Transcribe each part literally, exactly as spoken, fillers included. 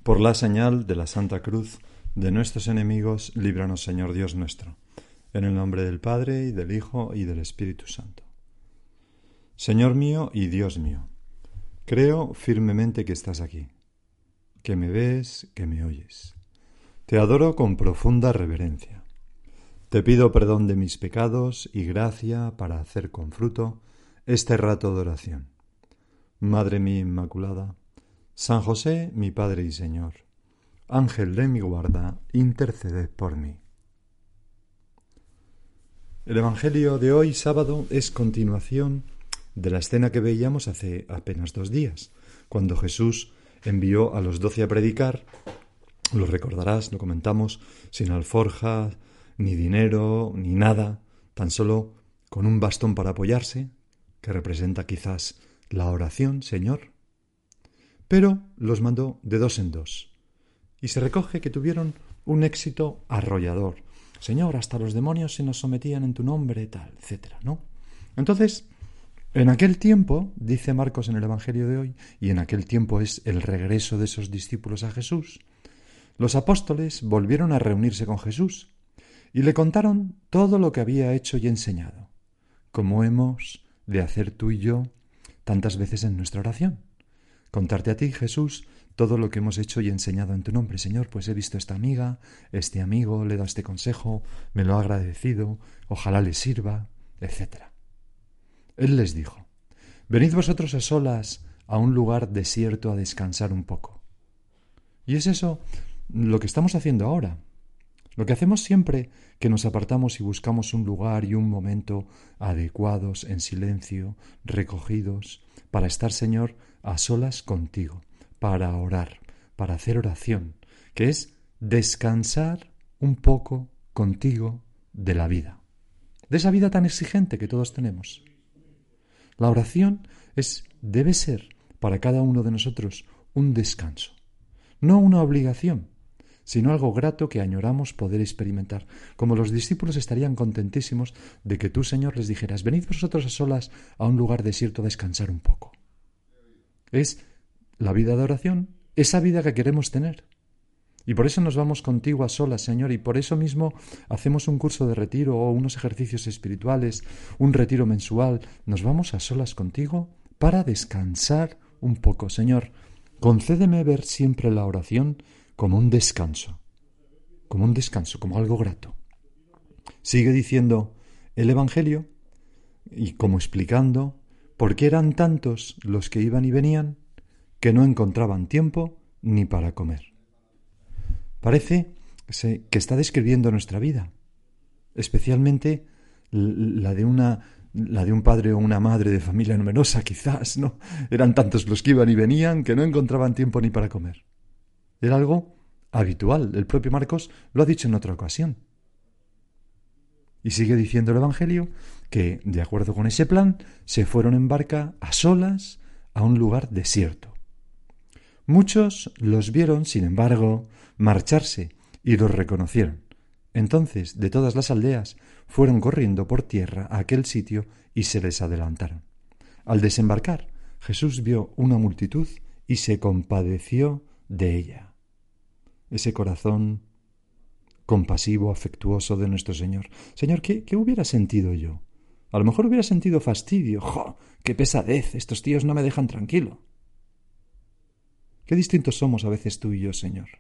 Por la señal de la Santa Cruz de nuestros enemigos, líbranos, Señor Dios nuestro. En el nombre del Padre, y del Hijo, y del Espíritu Santo. Señor mío y Dios mío, creo firmemente que estás aquí, que me ves, que me oyes. Te adoro con profunda reverencia. Te pido perdón de mis pecados y gracia para hacer con fruto este rato de oración. Madre mía Inmaculada, San José, mi Padre y Señor, Ángel de mi guarda, interceded por mí. El Evangelio de hoy, sábado, es continuación de la escena que veíamos hace apenas dos días, cuando Jesús envió a los doce a predicar. Lo recordarás, lo comentamos, sin alforja, ni dinero, ni nada, tan solo con un bastón para apoyarse, que representa quizás la oración, Señor. Pero los mandó de dos en dos, y se recoge que tuvieron un éxito arrollador. Señor, hasta los demonios se nos sometían en tu nombre, tal, etcétera, ¿no? Entonces, en aquel tiempo, dice Marcos en el Evangelio de hoy, y en aquel tiempo es el regreso de esos discípulos a Jesús, los apóstoles volvieron a reunirse con Jesús y le contaron todo lo que había hecho y enseñado, como hemos de hacer tú y yo tantas veces en nuestra oración. Contarte a ti, Jesús, todo lo que hemos hecho y enseñado en tu nombre. Señor, pues he visto esta amiga, este amigo, le he dado este consejo, me lo ha agradecido, ojalá le sirva, etcétera. Él les dijo: venid vosotros a solas a un lugar desierto a descansar un poco. Y es eso lo que estamos haciendo ahora. Lo que hacemos siempre que nos apartamos y buscamos un lugar y un momento adecuados, en silencio, recogidos, para estar, Señor, a solas contigo, para orar, para hacer oración, que es descansar un poco contigo de la vida, de esa vida tan exigente que todos tenemos. La oración es, debe ser para cada uno de nosotros un descanso, no una obligación, sino algo grato que añoramos poder experimentar. Como los discípulos estarían contentísimos de que tú, Señor, les dijeras: venid vosotros a solas a un lugar desierto a descansar un poco. Es la vida de oración, esa vida que queremos tener. Y por eso nos vamos contigo a solas, Señor, y por eso mismo hacemos un curso de retiro o unos ejercicios espirituales, un retiro mensual. Nos vamos a solas contigo para descansar un poco. Señor, concédeme ver siempre la oración como un descanso, como un descanso, como algo grato. Sigue diciendo el Evangelio y como explicando por qué eran tantos los que iban y venían que no encontraban tiempo ni para comer. Parece que está describiendo nuestra vida, especialmente la de una, la de un padre o una madre de familia numerosa, quizás, ¿no? Eran tantos los que iban y venían que no encontraban tiempo ni para comer. Era algo habitual. El propio Marcos lo ha dicho en otra ocasión. Y sigue diciendo el Evangelio que, de acuerdo con ese plan, se fueron en barca a solas a un lugar desierto. Muchos los vieron, sin embargo, marcharse y los reconocieron. Entonces, de todas las aldeas, fueron corriendo por tierra a aquel sitio y se les adelantaron. Al desembarcar, Jesús vio una multitud y se compadeció de ella. Ese corazón compasivo, afectuoso de nuestro Señor. Señor, ¿qué, qué hubiera sentido yo? A lo mejor hubiera sentido fastidio. ¡Jo! ¡Qué pesadez! Estos tíos no me dejan tranquilo. Qué distintos somos a veces tú y yo, Señor.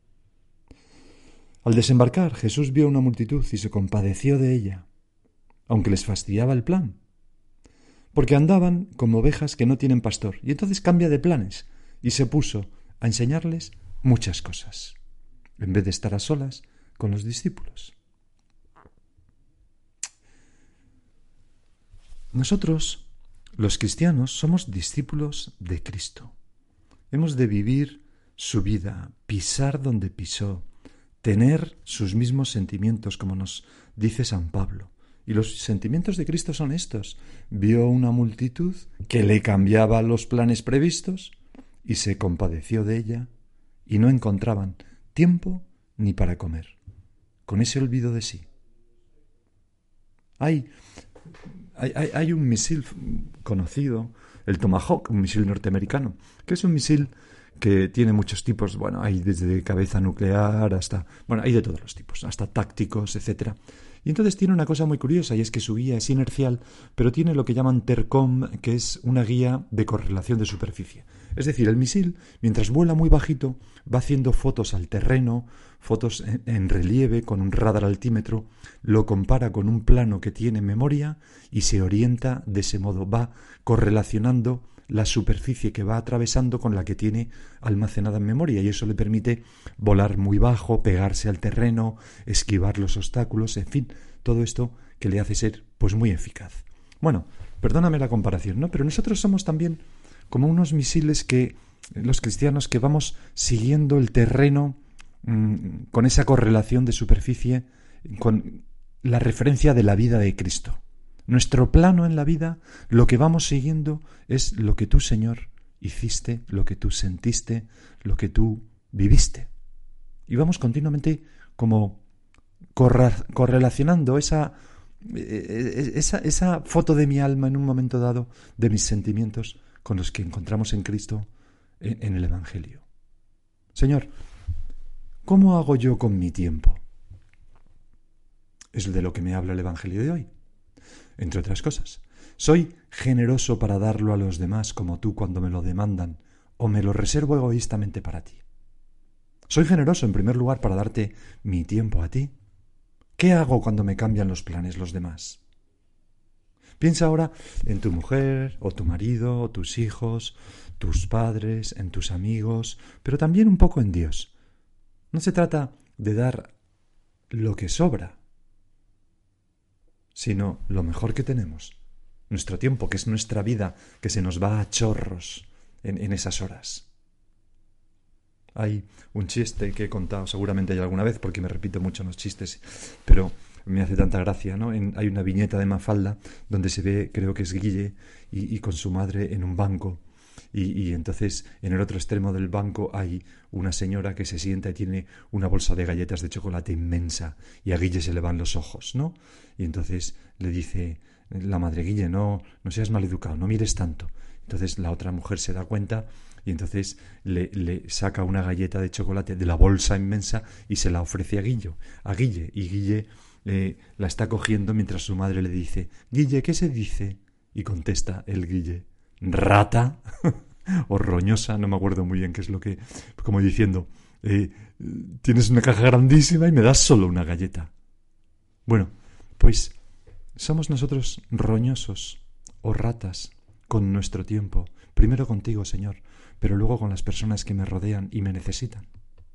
Al desembarcar, Jesús vio una multitud y se compadeció de ella, aunque les fastidiaba el plan, porque andaban como ovejas que no tienen pastor. Y entonces cambia de planes y se puso a enseñarles muchas cosas, en vez de estar a solas con los discípulos. Nosotros, los cristianos, somos discípulos de Cristo. Hemos de vivir su vida, pisar donde pisó, tener sus mismos sentimientos, como nos dice San Pablo. Y los sentimientos de Cristo son estos. Vio una multitud que le cambiaba los planes previstos y se compadeció de ella, y no encontraban tiempo ni para comer, con ese olvido de sí. Hay, hay, hay un misil conocido, el Tomahawk, un misil norteamericano, que es un misil que tiene muchos tipos. Bueno, hay desde cabeza nuclear hasta... Bueno, hay de todos los tipos, hasta tácticos, etcétera. Y entonces tiene una cosa muy curiosa, y es que su guía es inercial, pero tiene lo que llaman TERCOM, que es una guía de correlación de superficie. Es decir, el misil, mientras vuela muy bajito, va haciendo fotos al terreno, fotos en, en relieve, con un radar altímetro, lo compara con un plano que tiene memoria y se orienta de ese modo. Va correlacionando la superficie que va atravesando con la que tiene almacenada en memoria, y eso le permite volar muy bajo, pegarse al terreno, esquivar los obstáculos, en fin, todo esto que le hace ser pues muy eficaz. Bueno, perdóname la comparación, ¿no? Pero nosotros somos también como unos misiles que, los cristianos, que vamos siguiendo el terreno mmm, con esa correlación de superficie, con la referencia de la vida de Cristo. Nuestro plano en la vida, lo que vamos siguiendo es lo que tú, Señor, hiciste, lo que tú sentiste, lo que tú viviste. Y vamos continuamente como corra- correlacionando esa, esa, esa foto de mi alma en un momento dado, de mis sentimientos, con los que encontramos en Cristo en, en el Evangelio. Señor, ¿cómo hago yo con mi tiempo? Es de lo que me habla el Evangelio de hoy. Entre otras cosas, ¿soy generoso para darlo a los demás como tú cuando me lo demandan, o me lo reservo egoístamente para ti? ¿Soy generoso en primer lugar para darte mi tiempo a ti? ¿Qué hago cuando me cambian los planes los demás? Piensa ahora en tu mujer, o tu marido, o tus hijos, tus padres, en tus amigos, pero también un poco en Dios. No se trata de dar lo que sobra, sino lo mejor que tenemos, nuestro tiempo, que es nuestra vida, que se nos va a chorros en, en esas horas. Hay un chiste que he contado seguramente ya alguna vez, porque me repito mucho en los chistes, pero me hace tanta gracia, ¿no? En, hay una viñeta de Mafalda donde se ve, creo que es Guille, y, y con su madre en un banco. Y, y entonces en el otro extremo del banco hay una señora que se sienta y tiene una bolsa de galletas de chocolate inmensa, y a Guille se le van los ojos, ¿no? Y entonces le dice la madre: Guille, no, no seas maleducado, no mires tanto. Entonces la otra mujer se da cuenta y entonces le, le saca una galleta de chocolate de la bolsa inmensa y se la ofrece a Guille, a Guille, y Guille eh, la está cogiendo mientras su madre le dice: Guille, ¿qué se dice? Y contesta el Guille: rata o roñosa, no me acuerdo muy bien qué es lo que, como diciendo, eh, tienes una caja grandísima y me das solo una galleta. Bueno, pues somos nosotros roñosos o ratas con nuestro tiempo, primero contigo, Señor, pero luego con las personas que me rodean y me necesitan.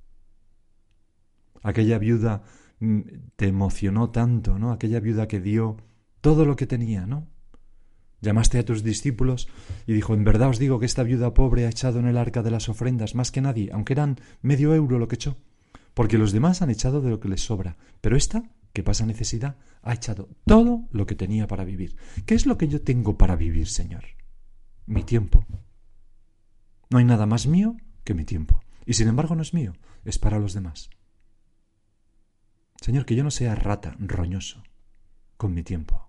Aquella viuda te emocionó tanto, ¿no? Aquella viuda que dio todo lo que tenía, ¿no? Llamaste a tus discípulos y dijo: en verdad os digo que esta viuda pobre ha echado en el arca de las ofrendas más que nadie, aunque eran medio euro lo que echó, porque los demás han echado de lo que les sobra, pero esta, que pasa necesidad, ha echado todo lo que tenía para vivir. ¿Qué es lo que yo tengo para vivir, Señor? Mi tiempo. No hay nada más mío que mi tiempo, y sin embargo no es mío, es para los demás. Señor, que yo no sea rata, roñoso, con mi tiempo.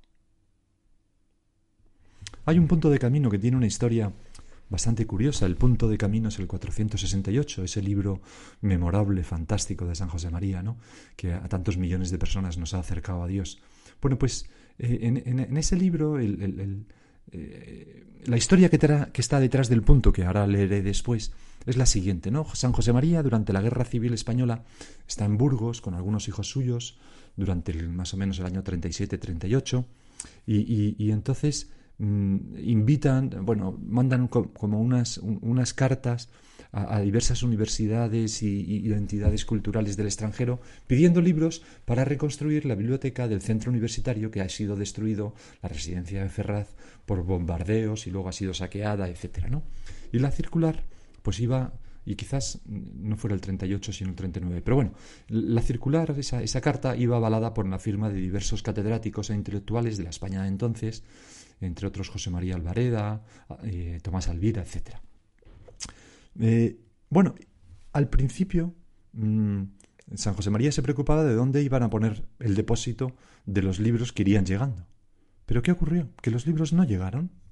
Hay un punto de camino que tiene una historia bastante curiosa. El punto de camino es el cuatrocientos sesenta y ocho, ese libro memorable, fantástico de San José María, ¿no? Que a tantos millones de personas nos ha acercado a Dios. Bueno, pues eh, en, en, en ese libro, el, el, el, eh, la historia que, tra- que está detrás del punto, que ahora leeré después, es la siguiente, ¿no? San José María, durante la Guerra Civil Española, está en Burgos con algunos hijos suyos, durante el, más o menos el año treinta y siete treinta y ocho, y, y, y entonces invitan, bueno, mandan como unas, unas cartas a, a diversas universidades y, y entidades culturales del extranjero pidiendo libros para reconstruir la biblioteca del centro universitario, que ha sido destruido, la residencia de Ferraz, por bombardeos y luego ha sido saqueada, etcétera, ¿no? Y la circular pues iba, y quizás no fuera el treinta y ocho sino el treinta y nueve, pero bueno, la circular, esa, esa carta iba avalada por la firma de diversos catedráticos e intelectuales de la España de entonces, entre otros José María Alvareda, eh, Tomás Alvira, etcétera. Eh, bueno, al principio mmm, San José María se preocupaba de dónde iban a poner el depósito de los libros que irían llegando. ¿Pero qué ocurrió? Que los libros no llegaron.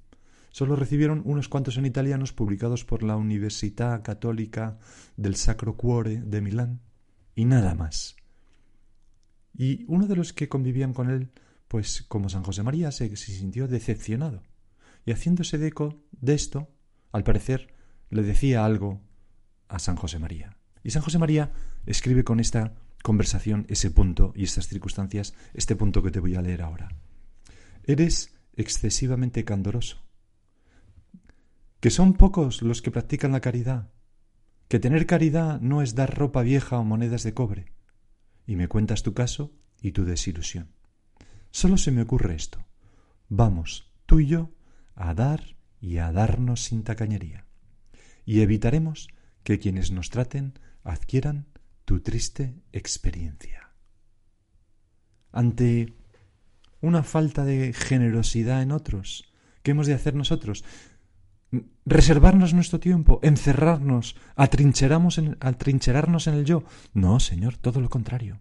Solo recibieron unos cuantos en italianos publicados por la Università Cattolica del Sacro Cuore de Milán y nada más. Y uno de los que convivían con él, pues como San José María, se, se sintió decepcionado. Y haciéndose de eco de esto, al parecer, le decía algo a San José María. Y San José María escribe con esta conversación ese punto y estas circunstancias, este punto que te voy a leer ahora. Eres excesivamente candoroso, que son pocos los que practican la caridad, que tener caridad no es dar ropa vieja o monedas de cobre, y me cuentas tu caso y tu desilusión. Solo se me ocurre esto. Vamos, tú y yo, a dar y a darnos sin tacañería, y evitaremos que quienes nos traten adquieran tu triste experiencia. Ante una falta de generosidad en otros, ¿qué hemos de hacer nosotros? ¿Reservarnos nuestro tiempo? ¿Encerrarnos? ¿Atrincherarnos en, atrincherarnos en el yo? No, Señor, todo lo contrario.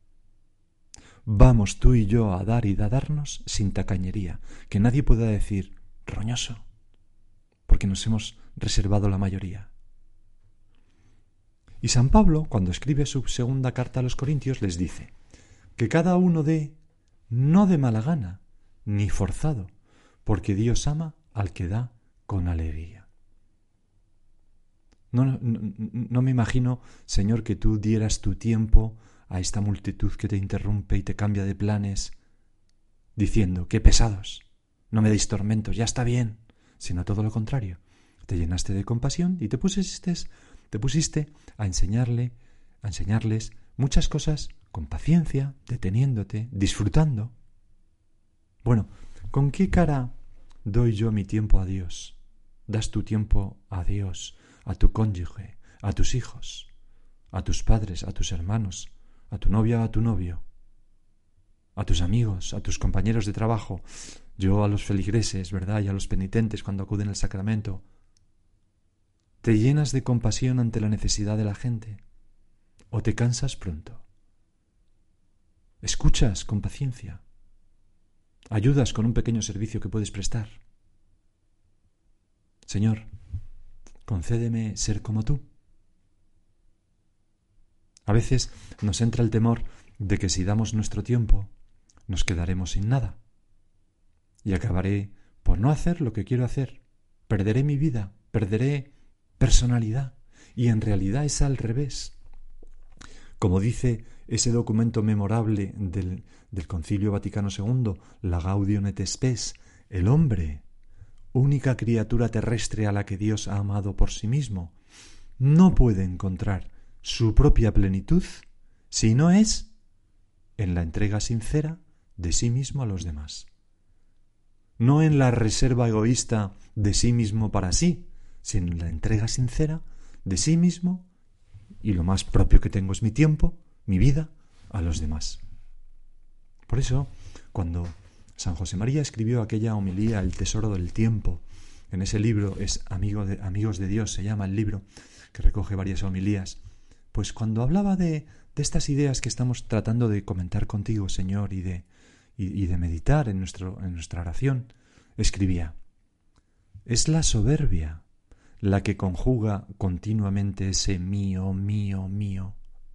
Vamos tú y yo a dar y a darnos sin tacañería, que nadie pueda decir roñoso, porque nos hemos reservado la mayoría. Y San Pablo, cuando escribe su segunda carta a los Corintios, les dice que cada uno dé no de mala gana, ni forzado, porque Dios ama al que da con alegría. No, no, no me imagino, Señor, que tú dieras tu tiempo a esta multitud que te interrumpe y te cambia de planes, diciendo, qué pesados, no me deis tormentos, ya está bien, sino todo lo contrario. Te llenaste de compasión y te pusiste, te pusiste a enseñarle, a enseñarles muchas cosas con paciencia, deteniéndote, disfrutando. Bueno, ¿con qué cara doy yo mi tiempo a Dios? Das tu tiempo a Dios, a tu cónyuge, a tus hijos, a tus padres, a tus hermanos, a tu novia o a tu novio, a tus amigos, a tus compañeros de trabajo, yo a los feligreses, ¿verdad? Y a los penitentes cuando acuden al sacramento. ¿Te llenas de compasión ante la necesidad de la gente? ¿O te cansas pronto? ¿Escuchas con paciencia? ¿Ayudas con un pequeño servicio que puedes prestar? Señor, concédeme ser como tú. A veces nos entra el temor de que si damos nuestro tiempo, nos quedaremos sin nada. Y acabaré por no hacer lo que quiero hacer. Perderé mi vida, perderé personalidad. Y en realidad es al revés. Como dice ese documento memorable del, del Concilio Vaticano segundo, la Gaudium et Spes, el hombre, única criatura terrestre a la que Dios ha amado por sí mismo, no puede encontrar su propia plenitud si no es en la entrega sincera de sí mismo a los demás. No en la reserva egoísta de sí mismo para sí, sino en la entrega sincera de sí mismo, y lo más propio que tengo es mi tiempo, mi vida, a los demás. Por eso, cuando San José María escribió aquella homilía, El tesoro del tiempo, en ese libro, es Amigo de, Amigos de Dios, se llama el libro, que recoge varias homilías, pues cuando hablaba de, de estas ideas que estamos tratando de comentar contigo, Señor, y de, y, y de meditar en, nuestro, en nuestra oración, escribía, es la soberbia la que conjuga continuamente ese mío, mío, mío.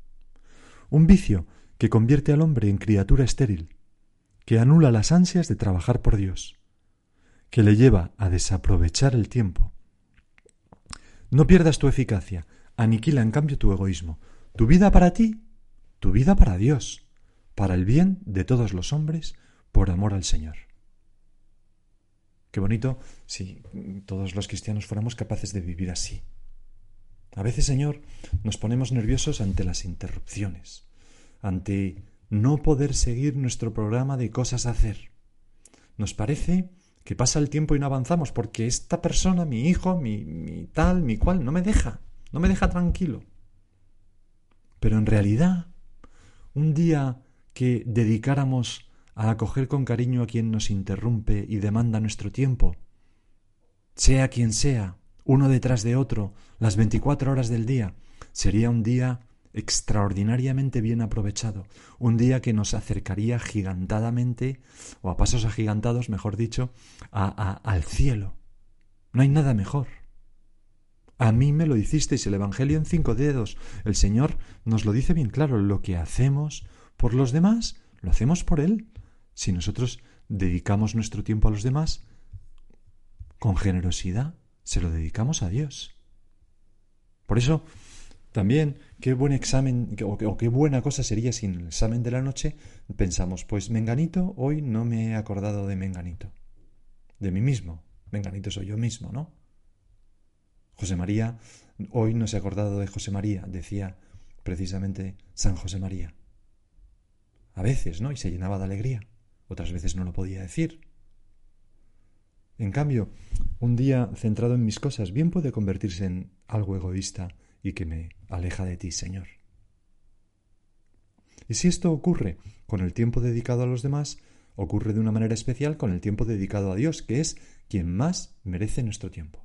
Un vicio que convierte al hombre en criatura estéril, que anula las ansias de trabajar por Dios, que le lleva a desaprovechar el tiempo. No pierdas tu eficacia, aniquila en cambio tu egoísmo, tu vida para ti, tu vida para Dios, para el bien de todos los hombres, por amor al Señor. Qué bonito si todos los cristianos fuéramos capaces de vivir así. A veces, Señor, nos ponemos nerviosos ante las interrupciones, ante no poder seguir nuestro programa de cosas a hacer. Nos parece que pasa el tiempo y no avanzamos porque esta persona, mi hijo, mi, mi tal, mi cual, no me deja, no me deja tranquilo. Pero en realidad, un día que dedicáramos a acoger con cariño a quien nos interrumpe y demanda nuestro tiempo, sea quien sea, uno detrás de otro, las veinticuatro horas del día, sería un día extraordinariamente bien aprovechado, un día que nos acercaría gigantadamente, o a pasos agigantados, mejor dicho, a, a, al cielo, No hay nada mejor. A mí me lo hicisteis, el Evangelio en cinco dedos. El Señor nos lo dice bien claro. Lo que hacemos por los demás, lo hacemos por Él. Si nosotros dedicamos nuestro tiempo a los demás, con generosidad, se lo dedicamos a Dios. Por eso, también, qué buen examen, o, o qué buena cosa sería si en el examen de la noche pensamos, pues Menganito, hoy no me he acordado de Menganito, de mí mismo. Menganito soy yo mismo, ¿no? José María, hoy no se ha acordado de José María, decía precisamente San José María. A veces, ¿no? Y se llenaba de alegría. Otras veces no lo podía decir. En cambio, un día centrado en mis cosas bien puede convertirse en algo egoísta y que me aleja de ti, Señor. Y si esto ocurre con el tiempo dedicado a los demás, ocurre de una manera especial con el tiempo dedicado a Dios, que es quien más merece nuestro tiempo.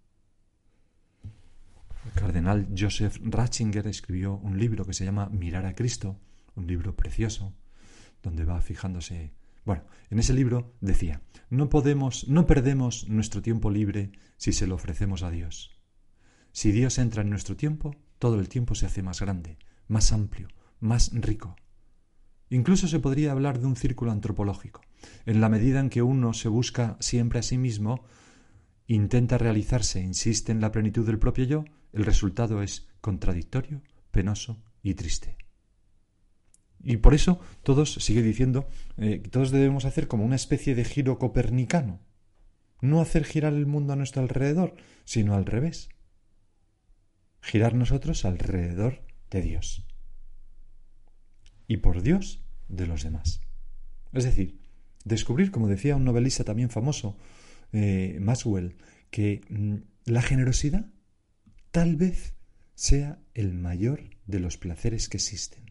El cardenal Joseph Ratzinger escribió un libro que se llama Mirar a Cristo, un libro precioso, donde va fijándose. Bueno, en ese libro decía, no podemos, no perdemos nuestro tiempo libre si se lo ofrecemos a Dios. Si Dios entra en nuestro tiempo, todo el tiempo se hace más grande, más amplio, más rico. Incluso se podría hablar de un círculo antropológico. En la medida en que uno se busca siempre a sí mismo, intenta realizarse, insiste en la plenitud del propio yo, el resultado es contradictorio, penoso y triste. Y por eso todos, sigue diciendo, eh, todos debemos hacer como una especie de giro copernicano. No hacer girar el mundo a nuestro alrededor, sino al revés. Girar nosotros alrededor de Dios. Y por Dios, de los demás. Es decir, descubrir, como decía un novelista también famoso, eh, Maxwell, que mm, la generosidad tal vez sea el mayor de los placeres que existen.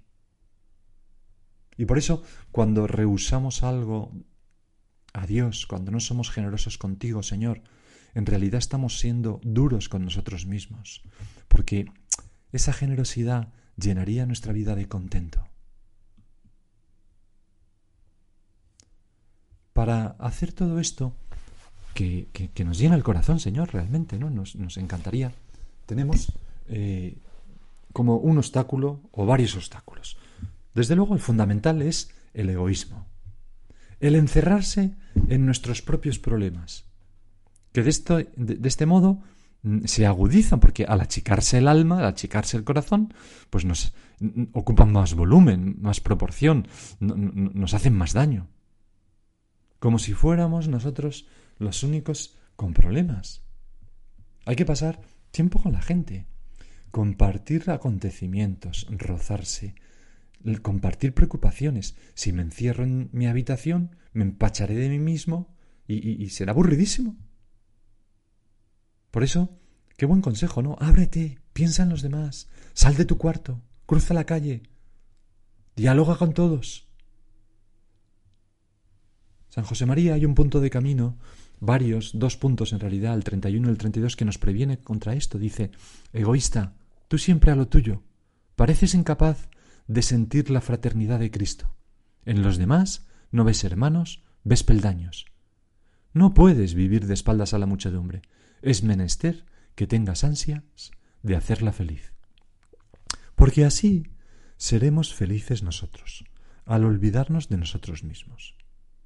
Y por eso, cuando rehusamos algo a Dios, cuando no somos generosos contigo, Señor, en realidad estamos siendo duros con nosotros mismos, porque esa generosidad llenaría nuestra vida de contento. Para hacer todo esto, que, que, que nos llena el corazón, Señor, realmente, ¿no? Nos, nos encantaría. Tenemos eh, como un obstáculo o varios obstáculos. Desde luego, el fundamental es el egoísmo. El encerrarse en nuestros propios problemas. Que de, esto, de, de este modo se agudizan, porque al achicarse el alma, al achicarse el corazón, pues nos ocupan más volumen, más proporción, no, no, nos hacen más daño. Como si fuéramos nosotros los únicos con problemas. Hay que pasar tiempo con la gente, compartir acontecimientos, rozarse, compartir preocupaciones. Si me encierro en mi habitación, me empacharé de mí mismo y, y, y será aburridísimo. Por eso, qué buen consejo, ¿no? Ábrete, piensa en los demás, sal de tu cuarto, cruza la calle, dialoga con todos. San José María, hay un punto de camino, varios, dos puntos en realidad, el treinta y uno y el treinta y dos, que nos previene contra esto. Dice, egoísta, tú siempre a lo tuyo, pareces incapaz de sentir la fraternidad de Cristo. En los demás no ves hermanos, ves peldaños. No puedes vivir de espaldas a la muchedumbre. Es menester que tengas ansias de hacerla feliz. Porque así seremos felices nosotros, al olvidarnos de nosotros mismos.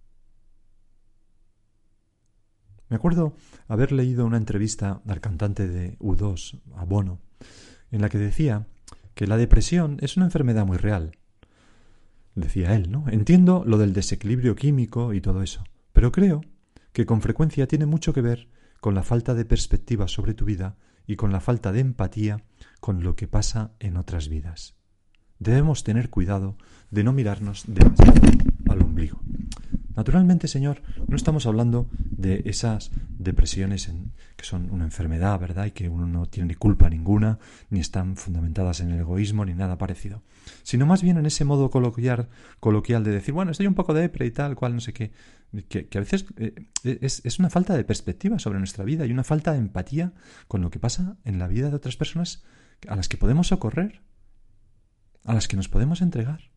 Me acuerdo haber leído una entrevista al cantante de U dos, a Bono, en la que decía que la depresión es una enfermedad muy real. Decía él, ¿no? Entiendo lo del desequilibrio químico y todo eso, pero creo que con frecuencia tiene mucho que ver con la falta de perspectiva sobre tu vida y con la falta de empatía con lo que pasa en otras vidas. Debemos tener cuidado de no mirarnos demasiado al ombligo. Naturalmente, Señor, no estamos hablando de esas depresiones en, que son una enfermedad, ¿verdad? Y que uno no tiene ni culpa ninguna, ni están fundamentadas en el egoísmo, ni nada parecido. Sino más bien en ese modo coloquial, coloquial de decir, bueno, estoy un poco de depre y tal, cual, no sé qué. Que, que a veces eh, es, es una falta de perspectiva sobre nuestra vida y una falta de empatía con lo que pasa en la vida de otras personas a las que podemos socorrer, a las que nos podemos entregar.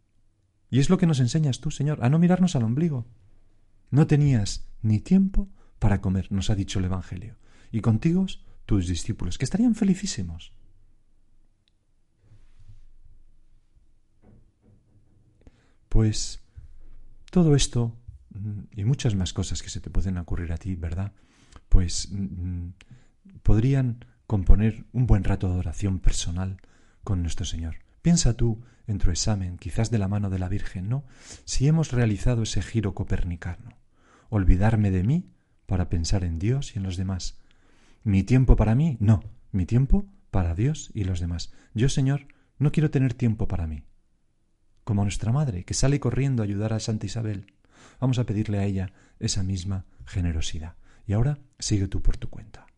Y es lo que nos enseñas tú, Señor, a no mirarnos al ombligo. No tenías ni tiempo para comer, nos ha dicho el Evangelio. Y contigo, tus discípulos, que estarían felicísimos. Pues todo esto y muchas más cosas que se te pueden ocurrir a ti, ¿verdad? Pues mmm, podrían componer un buen rato de oración personal con nuestro Señor. Piensa tú en tu examen, quizás de la mano de la Virgen, ¿no? Si hemos realizado ese giro copernicano, olvidarme de mí para pensar en Dios y en los demás. ¿Mi tiempo para mí? No, mi tiempo para Dios y los demás. Yo, Señor, no quiero tener tiempo para mí. Como nuestra madre, que sale corriendo a ayudar a Santa Isabel. Vamos a pedirle a ella esa misma generosidad. Y ahora sigue tú por tu cuenta.